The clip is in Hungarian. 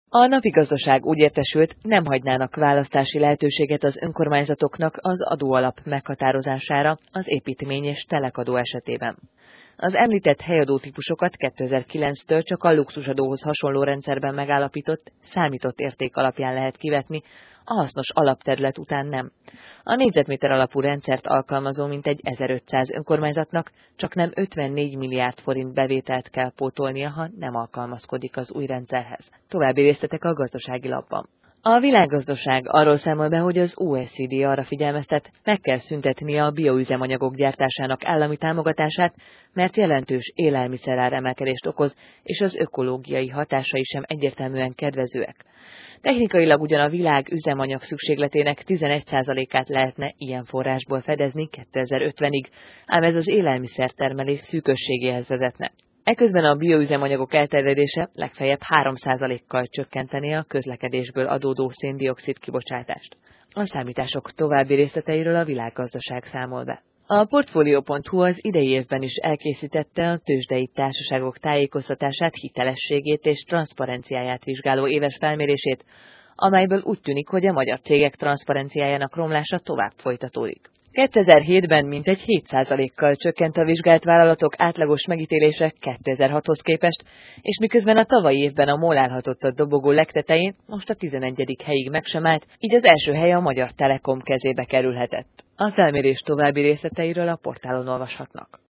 A Napi Gazdaság úgy értesült, nem hagynának választási lehetőséget az önkormányzatoknak az adóalap meghatározására az építmény és telekadó esetében. Az említett helyadó típusokat 2009-től csak a luxusadóhoz hasonló rendszerben megállapított, számított érték alapján lehet kivetni, a hasznos alapterület után nem. A négyzetméter alapú rendszert alkalmazó mintegy 1500 önkormányzatnak csaknem 54 milliárd forint bevételt kell pótolnia, ha nem alkalmazkodik az új rendszerhez. További részletek a Gazdasági Lapban. A Világgazdaság arról számol be, hogy az OECD arra figyelmeztet, meg kell szüntetnie a bioüzemanyagok gyártásának állami támogatását, mert jelentős élelmiszerár emelkedést okoz, és az ökológiai hatásai sem egyértelműen kedvezőek. Technikailag ugyan a világ üzemanyag szükségletének 11%-át lehetne ilyen forrásból fedezni 2050-ig, ám ez az élelmiszertermelés szűkösségéhez vezetne. Eközben a bioüzemanyagok elterjedése legfeljebb 3%-kal csökkentené a közlekedésből adódó szén-dioxid kibocsátást. A számítások további részleteiről a Világgazdaság számol be. A Portfolio.hu az idei évben is elkészítette a tőzsdei társaságok tájékoztatását, hitelességét és transzparenciáját vizsgáló éves felmérését, amelyből úgy tűnik, hogy a magyar cégek transzparenciájának romlása tovább folytatódik. 2007-ben mintegy 7%-kal csökkent a vizsgált vállalatok átlagos megítélése 2006-hoz képest, és miközben a tavalyi évben a MOL állhatott a dobogó legtetején, most a 11. helyig meg sem állt, így az első hely a Magyar Telekom kezébe kerülhetett. A felmérés további részleteiről a portálon olvashatnak.